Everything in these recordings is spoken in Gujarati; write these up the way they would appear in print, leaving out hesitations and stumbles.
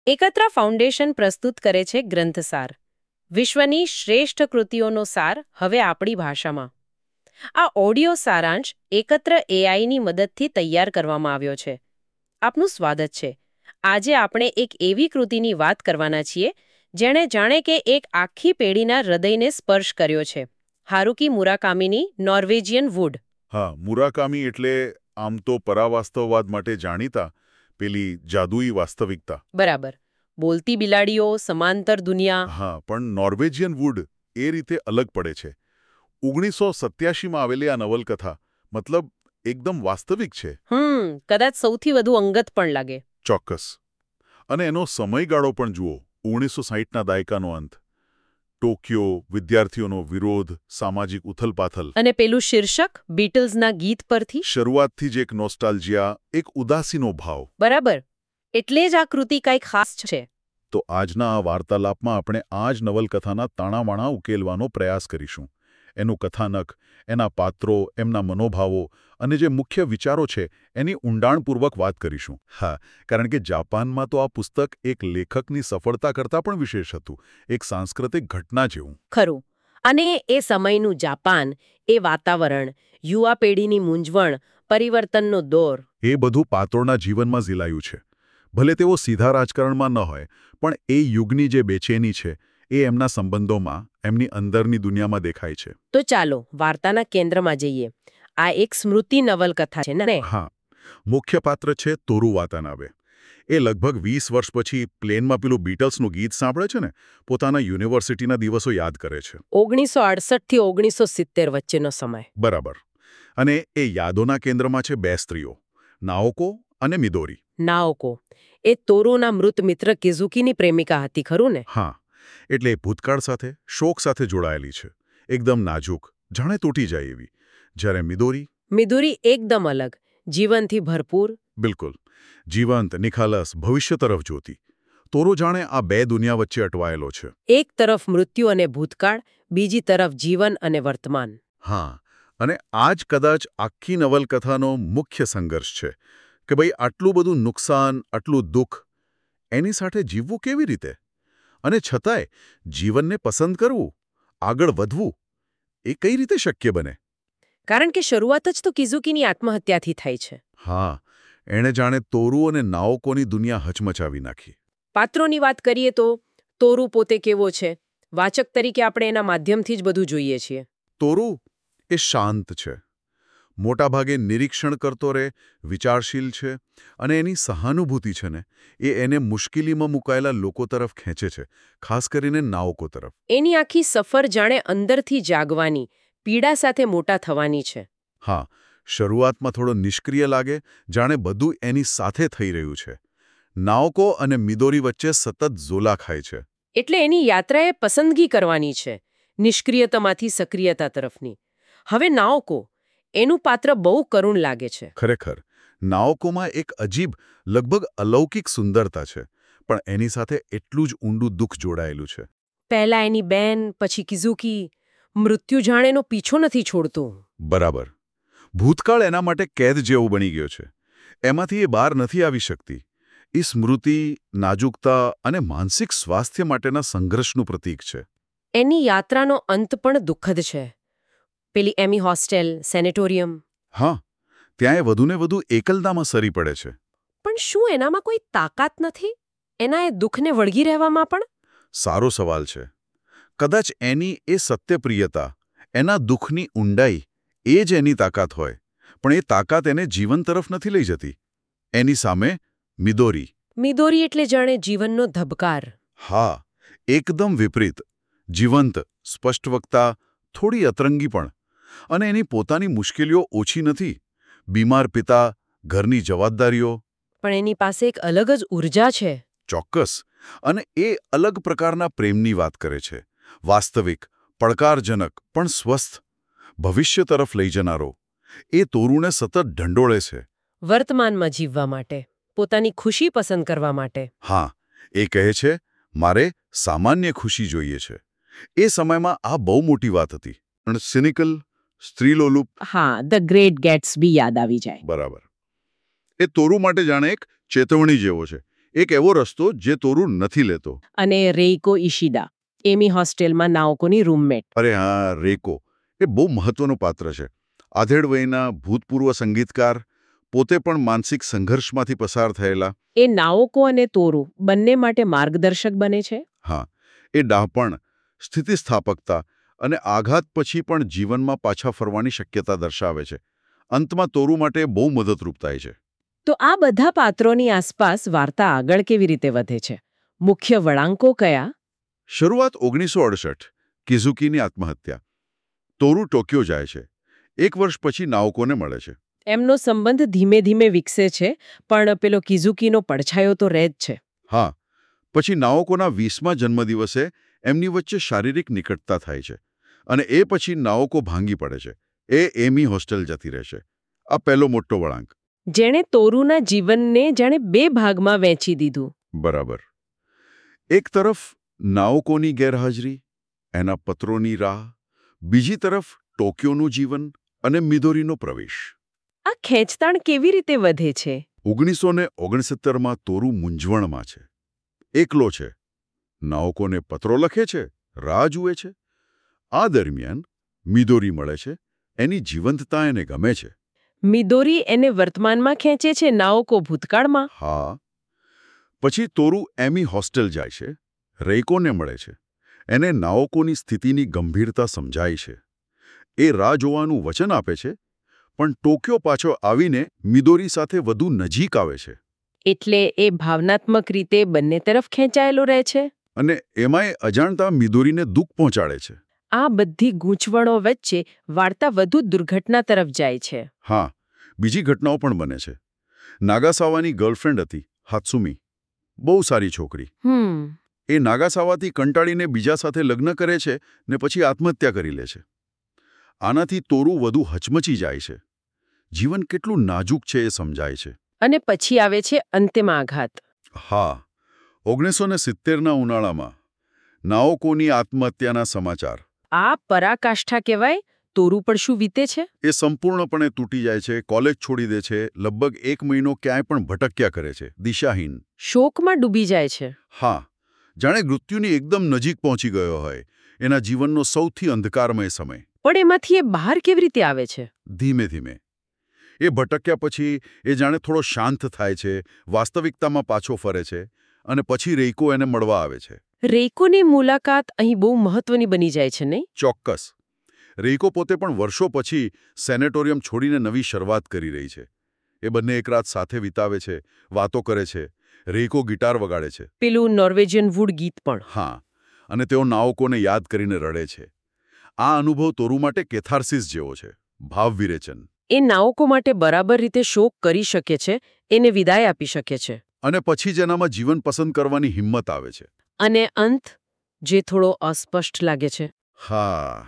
એકત્રા ફાઉન્ડેશન પ્રસ્તુત કરે છે ગ્રંથસાર, વિશ્વની શ્રેષ્ઠ કૃતિઓનો સાર હવે આપણી ભાષામાં. આ ઓડિયો સારાંશ એકત્ર એઆઈની મદદથી તૈયાર કરવામાં આવ્યો છે. આપનું સ્વાગત છે. આજે આપણે એક એવી કૃતિની વાત કરવાના છીએ જેણે જાણે કે એક આખી પેઢીના હૃદયને સ્પર્શ કર્યો છે. હારુકી મુરાકામીની નોર્વેજિયન વુડ. હા, મુરાકામી એટલે આમ તો પરાવાસ્તવવાદ માટે જાણીતા, પેલી જાદુઈ વાસ્તવિકતા. બરાબર. બોલતી બિલાડીઓ, સમાંતર દુનિયા. હા, પણ નોર્વેજિયન વુડ એ રીતે અલગ પડે છે. 1987માં આવેલી આ નવલકથા, મતલબ એકદમ વાસ્તવિક છે. કદાચ સૌથી વધુ અંગત પણ લાગે. ચોક્કસ. અને એનો સમયગાળો પણ જુઓ. 1960ના દાયકાનો અંત. ટોક્યો, વિદ્યાર્થીઓનો વિરોધ, સામાજિક ઉથલપાથલ. અને પેલું શીર્ષક બીટલ્સના ગીત પરથી. શરૂઆતથી જ એક નોસ્ટાલ્જિયા, એક ઉદાસીનો ભાવ. બરાબર. એટલે જ આ કૃતિ કંઈક ખાસ છે. તો આજના આ વાર્તાલાપમાં આપણે આ જ નવલકથાના તાણાવાણા ઉકેલવાનો પ્રયાસ કરીશું. એનું કથાનક, એના પાત્રો, એમના મનોભાવો અને જે મુખ્ય વિચારો છે એની ઊંડાણપૂર્વક વાત કરીશું. હા, કારણ કે જાપાનમાં તો આ પુસ્તક એક લેખકની સફળતા કરતાં પણ વિશેષ હતું, એક સાંસ્કૃતિક ઘટના જેવું. ખરું. અને એ સમયનું જાપાન, એ વાતાવરણ, યુવા પેઢીની મૂંઝવણ, પરિવર્તનનો દોર. એ બધું પાત્રોના જીવનમાં ઝીલાયું છે. ભલે તેઓ સીધા રાજકારણમાં ન હોય, પણ એ યુગની જે બેચેની છે એ એમના સંબંધોમાં, એમની અંદરની દુનિયામાં દેખાય છે. તો ચાલો વાર્તાના કેન્દ્રમાં જઈએ. આ એક સ્મૃતિ નવલકથા છે ને? હા. મુખ્ય પાત્ર છે તોરુ વાતાનાબે. એ લગભગ 20 વર્ષ પછી પ્લેનમાં પેલું બીટલ્સનું ગીત સાંભળે છે ને, પોતાના યુનિવર્સિટીના દિવસો યાદ કરે છે. 1968 થી 1970 વચ્ચેનો સમય. બરાબર. અને એ યાદોના કેન્દ્રમાં છે બે સ્ત્રીઓ, નાઓકો અને મિદોરી. નાઓકો એ તોરુના મૃત મિત્ર કિઝુકીની પ્રેમિકા હતી, ખરું ને? હા. એટલે ભૂતકાળ સાથે, શોક સાથે જોડાયેલી છે. એકદમ નાજુક, જાણે તૂટી જાય એવી. જ્યારે મિદોરી એકદમ અલગ, જીવનથી ભરપૂર. બિલકુલ. જીવંત, નિખાલસ, ભવિષ્ય તરફ જોતી. તોરો જાણે આ બે દુનિયા વચ્ચે અટવાયેલો છે. એક તરફ મૃત્યુ અને ભૂતકાળ, બીજી તરફ જીવન અને વર્તમાન. હા. અને આ જ કદાચ આખી નવલકથાનો મુખ્ય સંઘર્ષ છે કે ભાઈ આટલું બધું નુકસાન, આટલું દુઃખ, એની સાથે જીવવું કેવી રીતે? અને છતાંય જીવનને પસંદ કરવું, આગળ વધવું, એ કઈ રીતે શક્ય બને? કારણ કે શરૂઆત જ તો કિઝુકીની આત્મહત્યાથી થઈ છે. હા. એણે જાણે તોરુ અને નાઓકોની દુનિયા હચમચાવી નાખી. પાત્રોની વાત કરીએ તો તોરુ પોતે કેવો છે? વાચક તરીકે આપણે એના માધ્યમથી જ બધું જોઈએ છીએ. તોરુ એ શાંત છે. મોટાભાગે નિરીક્ષણ કરતો રહે, વિચારશીલ છે, અને એની સહાનુભૂતિ છે ને, એ એને મુશ્કેલીમાં મુકાયેલા લોકો તરફ ખેંચે છે, ખાસ કરીને નાઓકો તરફ. એની આખી સફર જાણે અંદરથી જાગવાની, પીડા સાથે મોટા થવાની છે. હા. શરૂઆતમાં થોડો નિષ્ક્રિય લાગે, જાણે બધું એની સાથે થઈ રહ્યું છે. નાઓકો અને મિદોરી વચ્ચે સતત ઝોલા ખાય છે. એટલે એની યાત્રાએ પસંદગી કરવાની છે, નિષ્ક્રિયતામાંથી સક્રિયતા તરફની. હવે નાઓકો, એનું પાત્ર બહુ કરુણ લાગે છે. ખરેખર. નાઓકોમાં એક અજીબ, લગભગ અલૌકિક સુંદરતા છે, પણ એની સાથે એટલું જ ઊંડું દુઃખ જોડાયેલું છે. પહેલા એની બેન, પછી કિઝુકી. મૃત્યુ જાણે એનો પીછો નથી છોડતું. બરાબર. ભૂતકાળ એના માટે કેદ જેવું બની ગયો છે. એમાંથી એ બહાર નથી આવી શકતી. એ સ્મૃતિ, નાજુકતા અને માનસિક સ્વાસ્થ્ય માટેના સંઘર્ષનું પ્રતીક છે. એની યાત્રાનો અંત પણ દુઃખદ છે. પેલી એમી હોસ્ટેલ, સેનેટોરિયમ. હા. ત્યાં એ વધુને વધુ એકલતામાં સરી પડે છે. પણ શું એનામાં કોઈ તાકાત નથી? એના એ દુઃખને વળગી રહેવામાં પણ? સારો સવાલ છે. કદાચ એની એ સત્યપ્રિયતા, એના દુઃખની ઊંડાઈ, એ જ એની તાકાત હોય. પણ એ તાકાત એને જીવન તરફ નથી લઈ જતી. એની સામે મિદોરી. મિદોરી એટલે જાણે જીવનનો ધબકાર. હા. એકદમ વિપરીત. જીવંત, સ્પષ્ટવક્તા, થોડી અતરંગી પણ. અને એની પોતાની મુશ્કેલીઓ ઓછી નથી. બીમાર પિતા, ઘરની જવાબદારીઓ. પણ એની પાસે એક અલગ જ ઊર્જા છે. ચોક્કસ. અને એ અલગ પ્રકારના પ્રેમની વાત કરે છે. વાસ્તવિક, પડકારજનક, પણ સ્વસ્થ. ભવિષ્ય તરફ લઈ જનારો. એ તોરુને સતત ઢંઢોળે છે. વર્તમાનમાં જીવવા માટે, પોતાની ખુશી પસંદ કરવા માટે. હા. એ કહે છે, મારે સામાન્ય ખુશી જોઈએ છે. એ સમયમાં આ બહુ મોટી વાત હતી. પણ સિનિકલ, સ્ત્રીલોલુપ. હા, ધ ગ્રેટ ગેટ્સબી યાદ આવી જાય. બરાબર. એ તોરુ માટે જાણે એક ચેતવણી જેવો છે. એક એવો રસ્તો જે તોરુ નથી લેતો. અને રેઇકો ઇશિદા, એમી હોસ્ટેલમાં નાઓકોની રૂમમેટ. અરે હા, રેકો એ બહુ મહત્વનું પાત્ર છે. આધેડ વયના ભૂતપૂર્વ સંગીતકાર, પોતે પણ માનસિક સંઘર્ષમાંથી પસાર થયેલા. એ નાઓકો અને તોરુ બંને માટે માર્ગદર્શક બને છે. હા, એ ડાહપણ, સ્થિતિસ્થાપકતા અને આઘાત પછી પણ જીવનમાં પાછા ફરવાની શક્યતા દર્શાવે છે. અંતમાં તોરુ માટે બહુ મદદરૂપ થાય છે. તો આ બધા પાત્રોની આસપાસ વાર્તા આગળ કેવી રીતે વધે છે? મુખ્ય વળાંકો કયા? શરૂઆત 1968, કિઝુકીની આત્મહત્યા. તોરુ ટોક્યો જાય છે. 1 વર્ષ પછી નાઓકોને મળે છે. એમનો સંબંધ ધીમે ધીમે વિકસે છે, પણ પેલો કિઝુકીનો પડછાયો તો રહે જ છે. હા, પછી નાઓકોના 20મા જન્મદિવસે એમની વચ્ચે શારીરિક નિકટતા થાય છે. અને એ પછી નાઓકો ભાંગી પડે છે. એ એમી હોસ્ટેલ જતી રહે છે. આ પહેલો મોટો વળાંક. જેણે તોરુના જીવનને જાણે 2 ભાગમાં વહેંચી દીધું. બરાબર. એક તરફ નાઓકોની ગેરહાજરી, એના પત્રોની રાહ, બીજી તરફ ટોક્યોનું જીવન અને મિદોરીનો પ્રવેશ. આ ખેંચતાણ કેવી રીતે વધે છે? 1969માં તોરુ મૂંઝવણમાં છે. એકલો છે. નાઓકોને પત્રો લખે છે, રાહ જુએ છે. આ દરમિયાન મિદોરી મળે છે. એની જીવંતતા એને ગમે છે. મિદોરી એને વર્તમાનમાં ખેંચે છે, નાઓકો ભૂતકાળમાં. હા. પછી તોરુ એમી હોસ્ટેલ જાય છે. રેઇકોને મળે છે. એને નાઓકોની સ્થિતિની ગંભીરતા સમજાય છે. એ રાહ જોવાનું વચન આપે છે, પણ ટોક્યો પાછો આવીને મિદોરી સાથે વધુ નજીક આવે છે. એટલે એ ભાવનાત્મક રીતે બંને તરફ ખેંચાયેલો રહે છે. અને એમાંય અજાણતા મિદોરીને દુઃખ પહોંચાડે છે. આ બધી ગૂંચવણો વચ્ચે વાર્તા વધુ દુર્ઘટના તરફ જાય છે. હા, બીજી ઘટનાઓ પણ બને છે. નાગાસાવાની ગર્લફ્રેન્ડ હતી, હાત્સુમી. બહુ સારી છોકરી. એ નાગાસાવાથી કંટાળીને બીજા સાથે લગ્ન કરે છે ને પછી આત્મહત્યા કરી લે છે. આનાથી તોરુ વધુ હચમચી જાય છે. જીવન કેટલું નાજુક છે એ સમજાય છે. અને પછી આવે છે અંતિમ આઘાત. હા, 1970ના ઉનાળામાં નાઓકોની આત્મહત્યાના સમાચાર. આ પરાકાષ્ઠા કહેવાય. તોરુ પર શું વીતે છે? એ સંપૂર્ણપણે તૂટી જાય છે, કોલેજ છોડી દે છે, લગભગ 1 મહિનો ક્યાંય પણ ભટક્યા કરે છે, દિશાહીન. શોકમાં ડૂબી જાય છે. હા, જાણે મૃત્યુની એકદમ નજીક પહોંચી ગયો હોય. એના જીવનનો સૌથી અંધકારમય સમય. પણ એમાંથી એ બહાર કેવી રીતે આવે છે? ધીમે ધીમે. એ ભટક્યા પછી એ જાણે થોડો શાંત થાય છે, વાસ્તવિકતામાં પાછો ફરે છે, અને પછી રેઇકો એને મળવા આવે છે. રેઇકોની મુલાકાત અહીં બહુ મહત્વની બની જાય છે, નહીં? ચોક્કસ. રેઇકો પોતે પણ વર્ષો પછી સેનેટોરિયમ છોડીને નવી શરૂઆત કરી રહી છે. એ બંને એક રાત સાથે વિતાવે છે, વાતો કરે છે. રેઇકો ગિટાર વગાડે છે. પેલું નોર્વેજિયન વુડ ગીત પણ. હા, અને તેઓ નાઓકોને યાદ કરીને રડે છે. આ અનુભવ તોરુ માટે કેથાર્સિસ જેવો છે, ભાવવિરેચન. એ નાઓકો માટે બરાબર રીતે શોક કરી શકે છે, એને વિદાય આપી શકે છે. અને પછી જ એનામાં જીવન પસંદ કરવાની હિંમત આવે છે. અને અંત જે થોડો અસ્પષ્ટ લાગે છે. હા,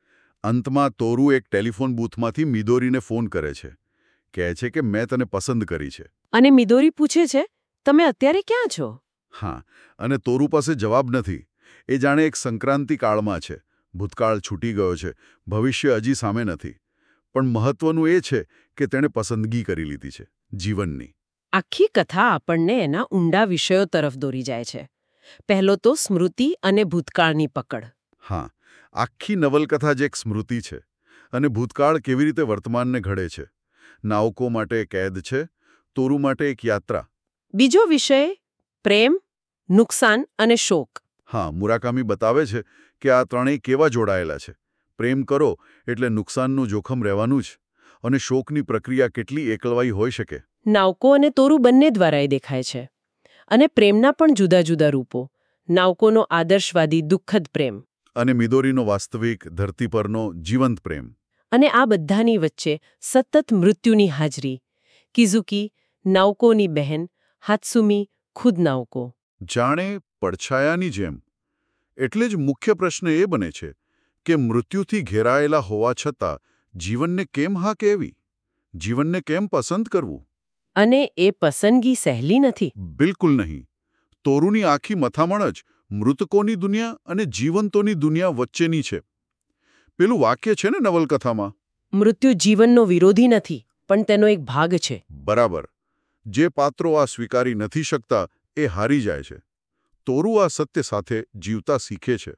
અંતમાં તોરુ એક ટેલિફોન બૂથમાંથી મિદોરીને ફોન કરે છે. કહે છે કે મેં તને પસંદ કરી છે. અને મિદોરી પૂછે છે, તમે અત્યારે ક્યાં છો? હા, અને તોરુ પાસે જવાબ નથી. એ જાણે એક સંક્રાંતિ કાળમાં છે. ભૂતકાળ છૂટી ગયો છે, ભવિષ્ય હજી સામે નથી. પણ મહત્વનું એ છે કે તેણે પસંદગી કરી લીધી છે, જીવનની. આખી કથા આપણને એના ઊંડા વિષયો તરફ દોરી જાય છે. પહેલો તો સ્મૃતિ અને ભૂતકાળની પકડ. હા, આખી નવલકથા જ એક સ્મૃતિ છે. અને ભૂતકાળ કેવી રીતે વર્તમાનને ઘડે છે. નાઓકો માટે કેદ છે, તોરુ માટે એક યાત્રા. બીજો વિષય પ્રેમ, નુકસાન અને શોક. હા, મુરાકામી બતાવે છે કે આ ત્રણેય કેવા જોડાયેલા છે. પ્રેમ કરો એટલે નુકસાનનું જોખમ રહેવાનું જ. અને શોકની પ્રક્રિયા કેટલી એકલવાઈ હોઈ શકે. નાઓકો અને તોરુ બંને દ્વારા એ દેખાય છે. અને પ્રેમના પણ જુદા જુદા રૂપો. નાઓકોનો આદર્શવાદી દુઃખદ પ્રેમ. અને મિદોરીનો વાસ્તવિક, ધરતી પરનો જીવંત પ્રેમ. અને આ બધાની વચ્ચે સતત મૃત્યુની હાજરી. કિઝુકી, નાઓકોની બહેન, હાત્સુમી, ખુદ નાઓકો. જાણે પડછાયાની જેમ. એટલે જ મુખ્ય પ્રશ્ન એ બને છે કે મૃત્યુથી ઘેરાયેલા હોવા છતાં જીવનને કેમ હા કહેવી? જીવનને કેમ પસંદ કરવું? અને એ પસંદગી સહેલી નથી. બિલકુલ નહીં. તોરુની આખી મથામણ જ મૃતકોની દુનિયા અને જીવંતોની દુનિયા વચ્ચેની છે. પેલું વાક્ય છે ને નવલકથામાં, મૃત્યુ જીવનનો વિરોધી નથી, પણ તેનો એક ભાગ છે. બરાબર. જે પાત્રો આ સ્વીકારી નથી શકતા એ હારી જાય છે. તોરુ આ સત્ય સાથે જીવતા શીખે છે.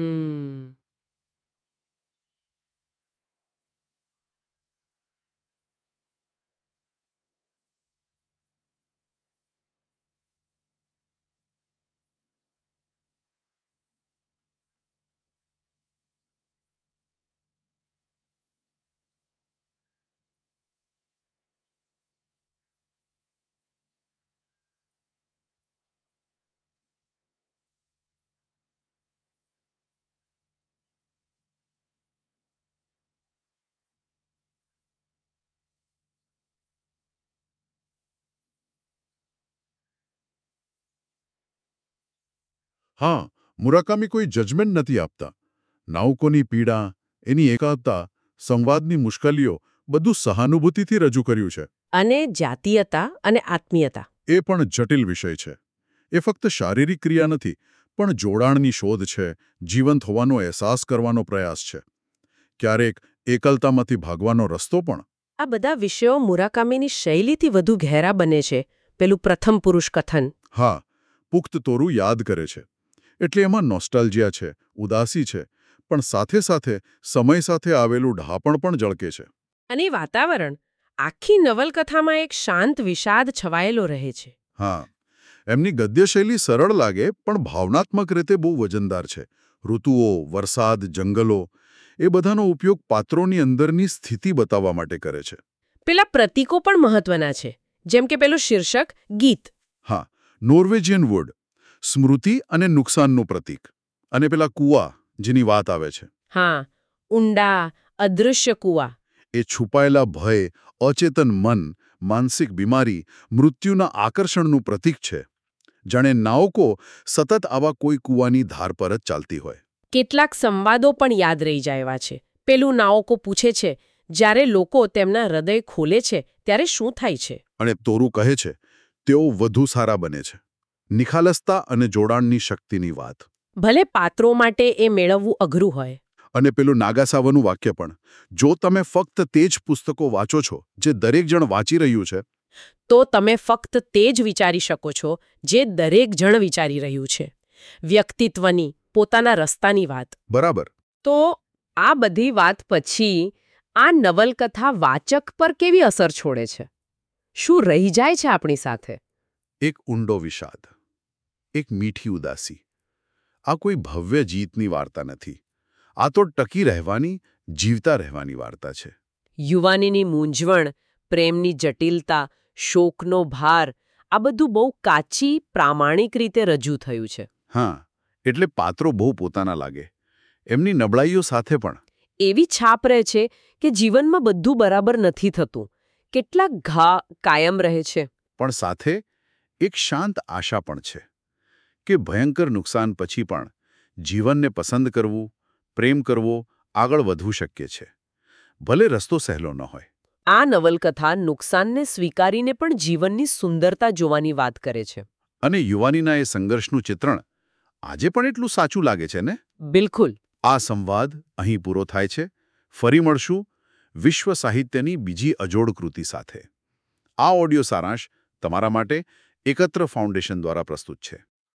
હા, મુરાકામી કોઈ જજમેન્ટ નથી આપતા. નાઉકોની પીડા, એની એકાંતતા, સંવાદની મુશ્કેલીઓ બધું સહાનુભૂતિથી રજૂ કર્યું છે. અને જાતીયતા અને આત્મીયતા. એ પણ જટિલ વિષય છે. એ ફક્ત શારીરિક ક્રિયા નથી, પણ જોડાણની શોધ છે, જીવંત હોવાનો અહેસાસ કરવાનો પ્રયાસ છે. ક્યારેક એકલતામાંથી ભાગવાનો રસ્તો પણ. આ બધા વિષયો મુરાકામીની શૈલીથી વધુ ઘેરા બને છે. પેલું પ્રથમ પુરુષ કથન. હા, પુખ્ત તોરું યાદ કરે છે. એટલે એમાં નોસ્ટાલ્જિયા છે, ઉદાસી છે, પણ સાથે સાથે સમય સાથે આવેલું ઢાપણ પણ ઝળકે છે. અને વાતાવરણ આખી નવલકથામાં એક શાંત વિષાદ છવાયેલો રહે છે. હા, એમની ગદ્યશૈલી સરળ લાગે પણ ભાવનાત્મક રીતે બહુ વજનદાર છે. ઋતુઓ, વરસાદ, જંગલો એ બધાનો ઉપયોગ પાત્રોની અંદરની સ્થિતિ બતાવવા માટે કરે છે. પેલા પ્રતીકો પણ મહત્વના છે, જેમ કે પેલું શીર્ષક ગીત. હા, નોર્વેજિયન વુડ, સ્મૃતિ અને નુકસાનનું પ્રતીક. અને પેલા કૂવા જેની વાત આવે છે. હા, ઊંડા, અદૃશ્ય કૂવા. એ છુપાયેલા ભય, અચેતન મન, માનસિક બીમારી, મૃત્યુના આકર્ષણનું પ્રતીક છે. જાણે નાવકો સતત આવા કોઈ કૂવાની ધાર પર જ ચાલતી હોય. કેટલાક સંવાદો પણ યાદ રહી જાય એવા છે. પેલું નાઓકો પૂછે છે, જ્યારે લોકો તેમના હૃદય ખોલે છે ત્યારે શું થાય છે? અને તોરું કહે છે, તેઓ વધુ સારા બને છે. નિખાલસતા અને જોડાણની શક્તિની વાત. ભલે પાત્રો માટે એ મેળવવું અઘરું હોય. અને પેલું નાગાસાવાનું વાક્ય પણ, જો તમે ફક્ત તે જ પુસ્તકો વાંચો છો જે દરેક જણ વાંચી રહ્યું છે, તો તમે ફક્ત તે જ વિચારી શકો છો જે દરેક જણ વિચારી રહ્યું છે. વ્યક્તિત્વની, પોતાના રસ્તાની વાત. બરાબર. તો આ બધી વાત પછી આ નવલકથા વાચક પર કેવી અસર છોડે છે? શું રહી જાય છે આપણી સાથે? એક ઊંડો વિષાદ, એક મીઠી ઉદાસી. આ કોઈ ભવ્ય જીતની વાર્તા નથી. આ તો ટકી રહેવાની, જીવતા રહેવાની વાર્તા છે. યુવાનીની મૂંઝવણ, પ્રેમની જટિલતા, શોકનો ભાર, આ બધું બહુ કાચી, પ્રામાણિક રીતે રજૂ થયું છે. હા, એટલે પાત્રો બહુ પોતાના લાગે. એમની નબળાઈઓ સાથે પણ. એવી છાપ રહે છે કે જીવનમાં બધું બરાબર નથી થતું. કેટલાક ઘા કાયમ રહે છે. પણ સાથે એક શાંત આશા પણ છે કે ભયંકર નુકસાન પછી પણ જીવનને પસંદ કરવું, પ્રેમ કરવો, આગળ વધવું શક્ય છે. ભલે રસ્તો સહેલો ન હોય. આ નવલકથા નુકસાનને સ્વીકારીને પણ જીવનની સુંદરતા જોવાની વાત કરે છે. અને યુવાનીના એ સંઘર્ષનું ચિત્રણ આજે પણ એટલું સાચું લાગે છે ને? બિલકુલ. આ સંવાદ અહીં પૂરો થાય છે. ફરી મળશું વિશ્વ સાહિત્યની બીજી અજોડ કૃતિ સાથે. આ ઓડિયો સારાંશ તમારા માટે એકત્ર ફાઉન્ડેશન દ્વારા પ્રસ્તુત છે.